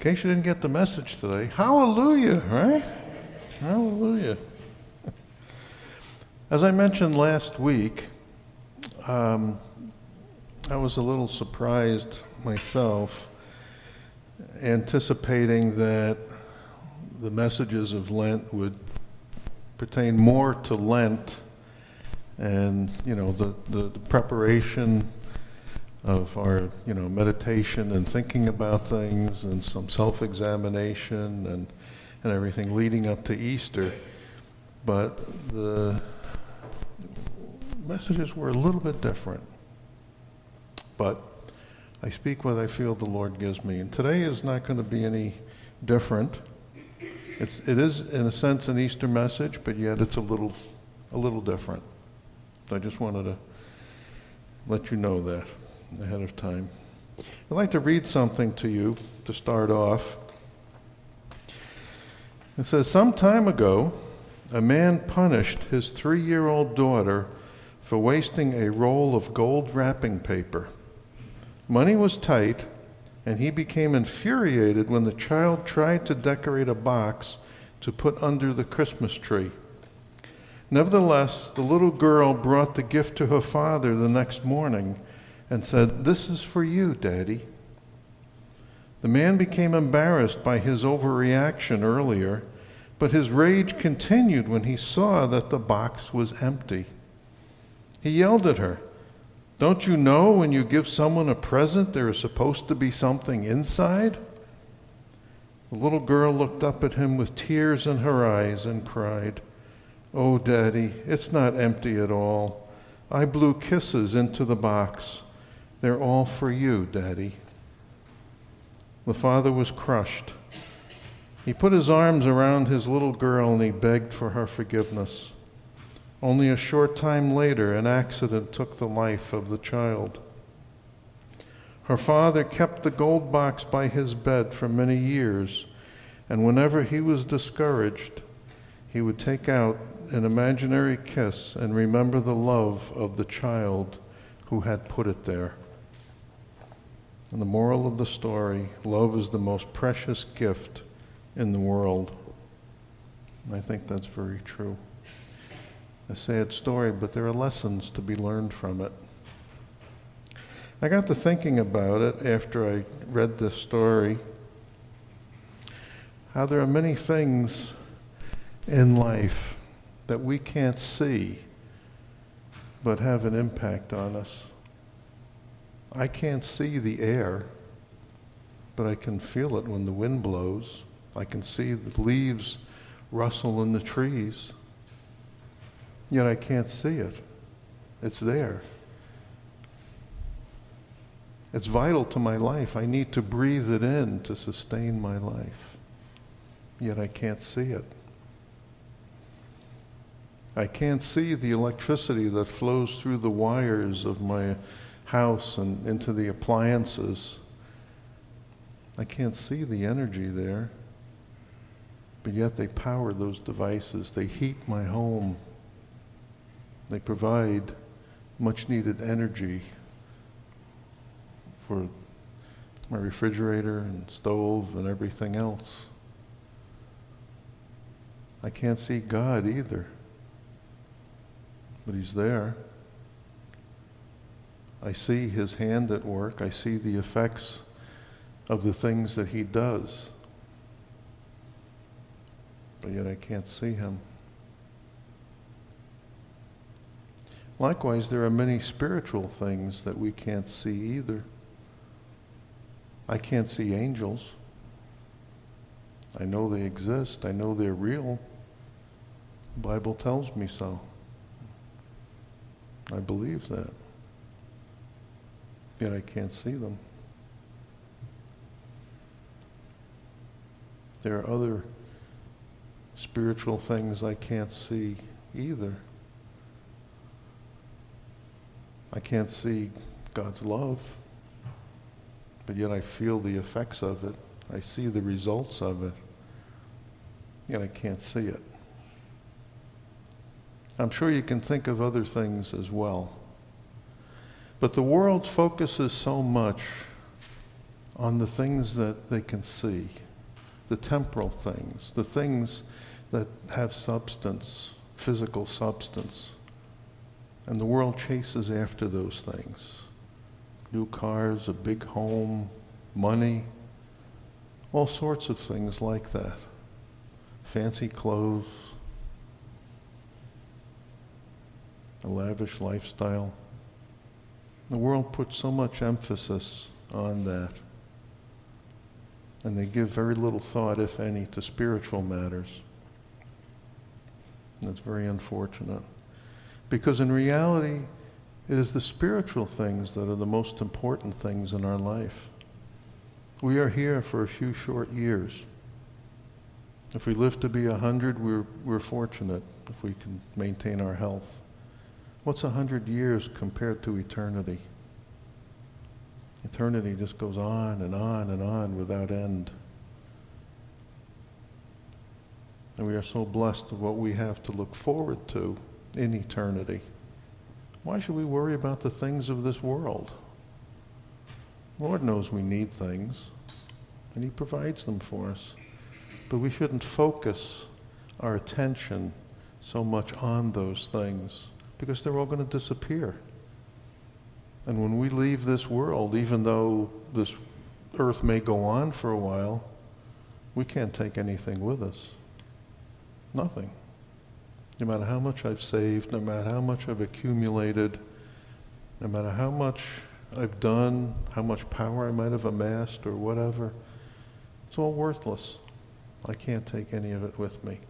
case you didn't get the message today, hallelujah, right? Hallelujah. As I mentioned last week, I was a little surprised myself, anticipating that the messages of Lent would pertain more to Lent and, the preparation of our, meditation and thinking about things and some self-examination and everything leading up to Easter. But the messages were a little bit different. But I speak what I feel the Lord gives me. And today is not going to be any different. It is, in a sense, an Easter message, but yet it's a little different. So I just wanted to let you know that ahead of time. I'd like to read something to you to start off. It says, "Some time ago, a man punished his 3-year-old daughter for wasting a roll of gold wrapping paper. Money was tight, and he became infuriated when the child tried to decorate a box to put under the Christmas tree. Nevertheless, the little girl brought the gift to her father the next morning and said, 'This is for you, Daddy.' The man became embarrassed by his overreaction earlier, but his rage continued when he saw that the box was empty. He yelled at her, 'Don't you know when you give someone a present there is supposed to be something inside?' The little girl looked up at him with tears in her eyes and cried, 'Oh, Daddy, it's not empty at all. I blew kisses into the box. They're all for you, Daddy.' The father was crushed. He put his arms around his little girl and he begged for her forgiveness. Only a short time later, an accident took the life of the child. Her father kept the gold box by his bed for many years, and whenever he was discouraged, he would take out an imaginary kiss and remember the love of the child who had put it there. And the moral of the story, love is the most precious gift in the world. And I think that's very true. A sad story, but there are lessons to be learned from it. I got to thinking about it after I read this story, how there are many things in life that we can't see but have an impact on us. I can't see the air, but I can feel it when the wind blows. I can see the leaves rustle in the trees. Yet I can't see it. It's there. It's vital to my life. I need to breathe it in to sustain my life. Yet I can't see it. I can't see the electricity that flows through the wires of my house and into the appliances. I can't see the energy there, but yet they power those devices. They heat my home. They provide much needed energy for my refrigerator and stove and everything else. I can't see God either, but He's there. I see His hand at work. I see the effects of the things that He does, but yet I can't see Him. Likewise, there are many spiritual things that we can't see either. I can't see angels. I know they exist. I know they're real. The Bible tells me so. I believe that. Yet I can't see them. There are other spiritual things I can't see either. I can't see God's love, but yet I feel the effects of it. I see the results of it, yet I can't see it. I'm sure you can think of other things as well. But the world focuses so much on the things that they can see, the temporal things, the things that have substance, physical substance. And the world chases after those things. New cars, a big home, money, all sorts of things like that. Fancy clothes, a lavish lifestyle. The world puts so much emphasis on that. And they give very little thought, if any, to spiritual matters. And it's very unfortunate. Because in reality, it is the spiritual things that are the most important things in our life. We are here for a few short years. If we live to be 100, we're fortunate if we can maintain our health. What's 100 years compared to eternity? Eternity just goes on and on and on without end. And we are so blessed of what we have to look forward to in eternity. Why should we worry about the things of this world? Lord knows we need things, and He provides them for us. But we shouldn't focus our attention so much on those things, because they're all going to disappear. And when we leave this world, even though this earth may go on for a while, we can't take anything with us. Nothing. No matter how much I've saved, no matter how much I've accumulated, no matter how much I've done, how much power I might have amassed or whatever, it's all worthless. I can't take any of it with me.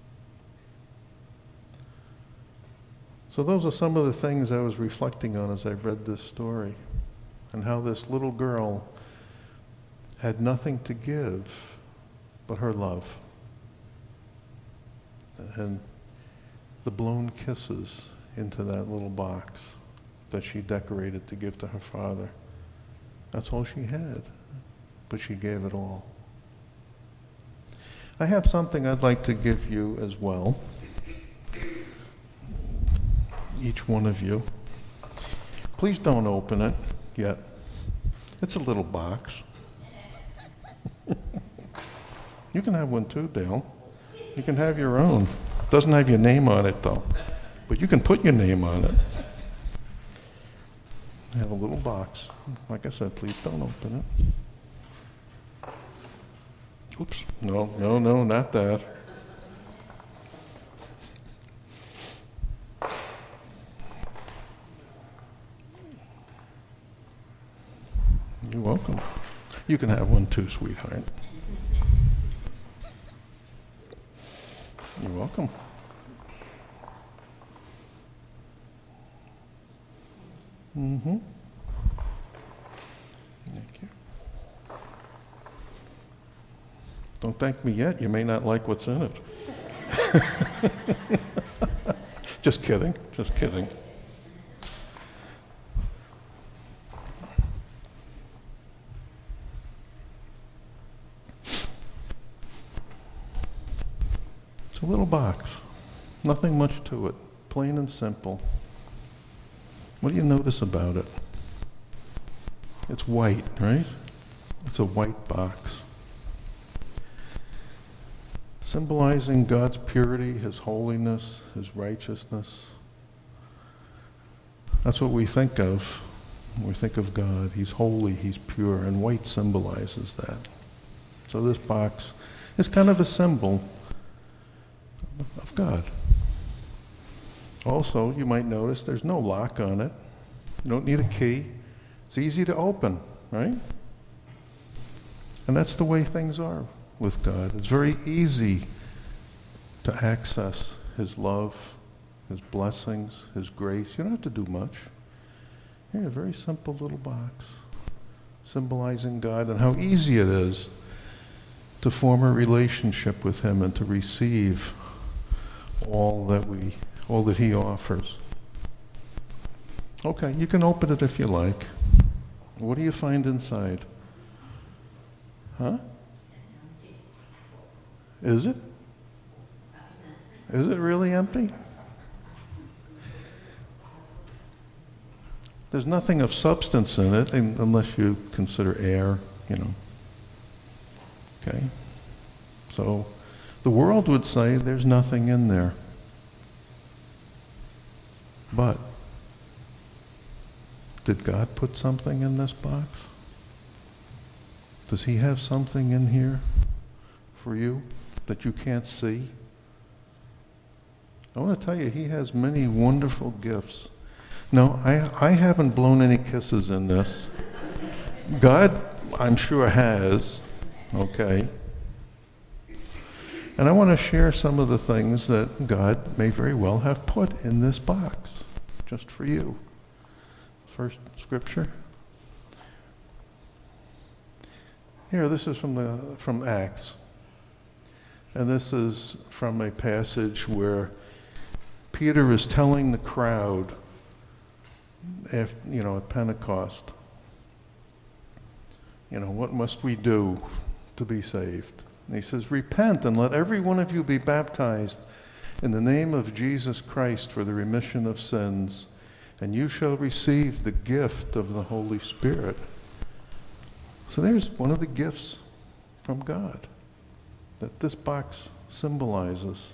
So those are some of the things I was reflecting on as I read this story, and how this little girl had nothing to give but her love. And the blown kisses into that little box that she decorated to give to her father. That's all she had, but she gave it all. I have something I'd like to give you as well. Each one of you. Please don't open it yet. It's a little box. You can have one too, Dale. You can have your own. Doesn't have your name on it though, but you can put your name on it. I have a little box. Like I said, please don't open it. Oops. No, not that. You're welcome. You can have one too, sweetheart. You're welcome. Mm-hmm. Thank you. Don't thank me yet. You may not like what's in it. Just kidding. Just kidding. It's a little box. Nothing much to it. Plain and simple. What do you notice about it? It's white, right? It's a white box. Symbolizing God's purity, His holiness, His righteousness. That's what we think of when we think of God. He's holy, He's pure, and white symbolizes that. So this box is kind of a symbol of God. Also, you might notice there's no lock on it. You don't need a key. It's easy to open, right? And that's the way things are with God. It's very easy to access His love, His blessings, His grace. You don't have to do much. Here, a very simple little box symbolizing God and how easy it is to form a relationship with Him and to receive all that He offers. Okay, you can open it if you like. What do you find inside? Huh? Is it? Is it really empty? There's nothing of substance in it unless you consider air. you know. Okay? So the world would say there's nothing in there. But did God put something in this box? Does he have something in here for you that you can't see? I want to tell you, he has many wonderful gifts. No, I haven't blown any kisses in this. God, I'm sure, has, okay? And I want to share some of the things that God may very well have put in this box, just for you. First scripture. Here, this is from Acts. And this is from a passage where Peter is telling the crowd, at Pentecost, what must we do to be saved? And he says, repent and let every one of you be baptized in the name of Jesus Christ for the remission of sins, and you shall receive the gift of the Holy Spirit. So there's one of the gifts from God that this box symbolizes.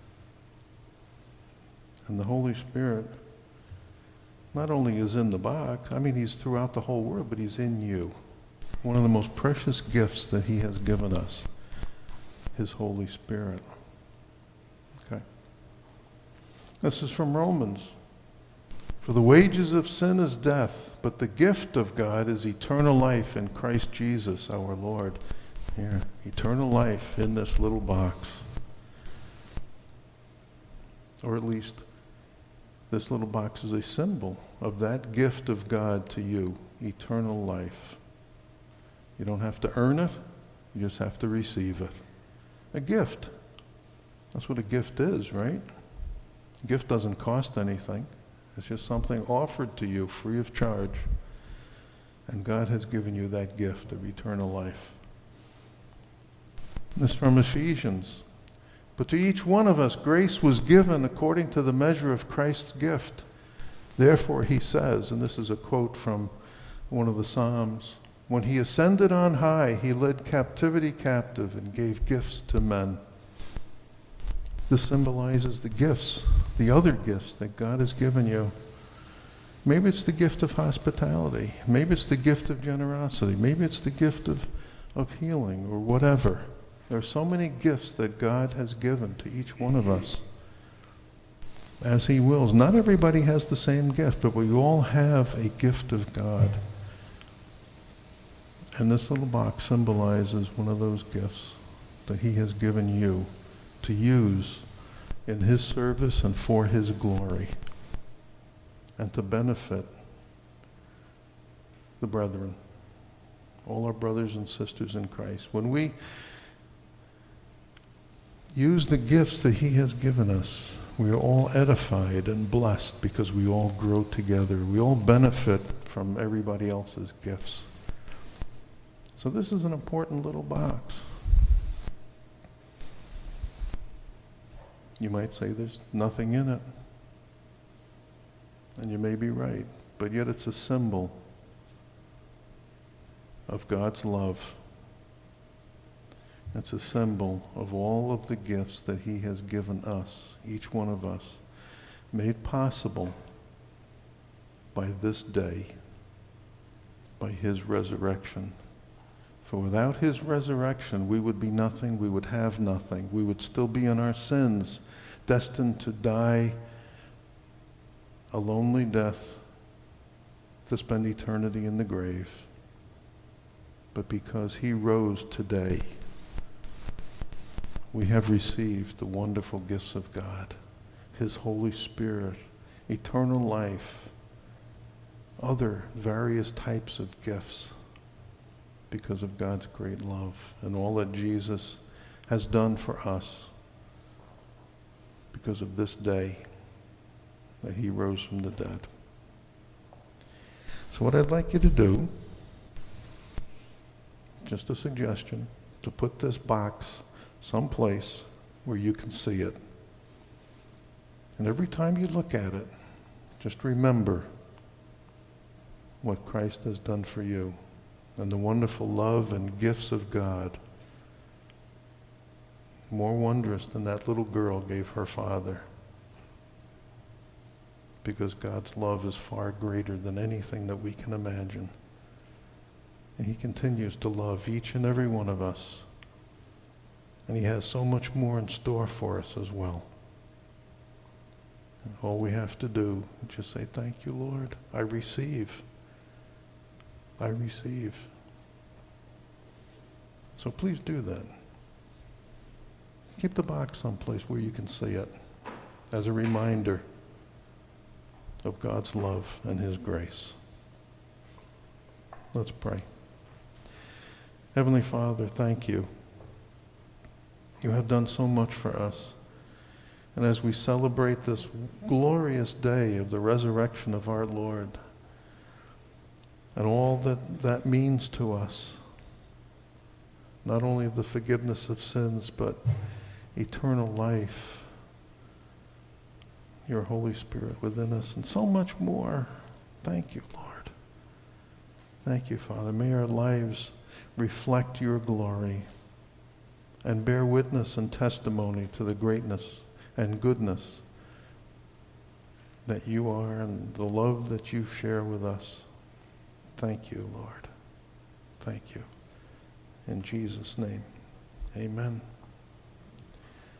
And the Holy Spirit not only is in the box, he's throughout the whole world, but he's in you. One of the most precious gifts that he has given us, his Holy Spirit. Okay. This is from Romans. For the wages of sin is death, but the gift of God is eternal life in Christ Jesus our Lord. Here, eternal life in this little box. Or at least, this little box is a symbol of that gift of God to you, eternal life. You don't have to earn it, you just have to receive it. A gift. That's what a gift is, right? A gift doesn't cost anything. It's just something offered to you free of charge. And God has given you that gift of eternal life. This is from Ephesians. But to each one of us grace was given according to the measure of Christ's gift. Therefore he says, and this is a quote from one of the Psalms, when he ascended on high, he led captivity captive and gave gifts to men. This symbolizes the gifts, the other gifts that God has given you. Maybe it's the gift of hospitality. Maybe it's the gift of generosity. Maybe it's the gift of healing or whatever. There are so many gifts that God has given to each one of us as he wills. Not everybody has the same gift, but we all have a gift of God. And this little box symbolizes one of those gifts that he has given you to use in his service and for his glory, and to benefit the brethren, all our brothers and sisters in Christ. When we use the gifts that he has given us, we are all edified and blessed because we all grow together. We all benefit from everybody else's gifts. So this is an important little box. You might say there's nothing in it. And you may be right. But yet it's a symbol of God's love. It's a symbol of all of the gifts that he has given us, each one of us, made possible by this day, by his resurrection. For without his resurrection, we would be nothing, we would have nothing. We would still be in our sins, destined to die a lonely death, to spend eternity in the grave. But because he rose today, we have received the wonderful gifts of God, his Holy Spirit, eternal life, other various types of gifts, because of God's great love and all that Jesus has done for us because of this day that he rose from the dead. So what I'd like you to do, just a suggestion, to put this box someplace where you can see it. And every time you look at it, just remember what Christ has done for you. and the wonderful love and gifts of God, more wondrous than that little girl gave her father. Because God's love is far greater than anything that we can imagine. And he continues to love each and every one of us. And he has so much more in store for us as well. And all we have to do is just say, thank you, Lord. I receive. I receive. So please do that. Keep the box someplace where you can see it as a reminder of God's love and his grace. Let's pray. Heavenly Father, thank you. You have done so much for us. And as we celebrate this glorious day of the resurrection of our Lord and all that that means to us, not only the forgiveness of sins, but eternal life, your Holy Spirit within us, and so much more. Thank you, Lord. Thank you, Father. May our lives reflect your glory and bear witness and testimony to the greatness and goodness that you are and the love that you share with us. Thank you, Lord. Thank you. In Jesus' name, amen.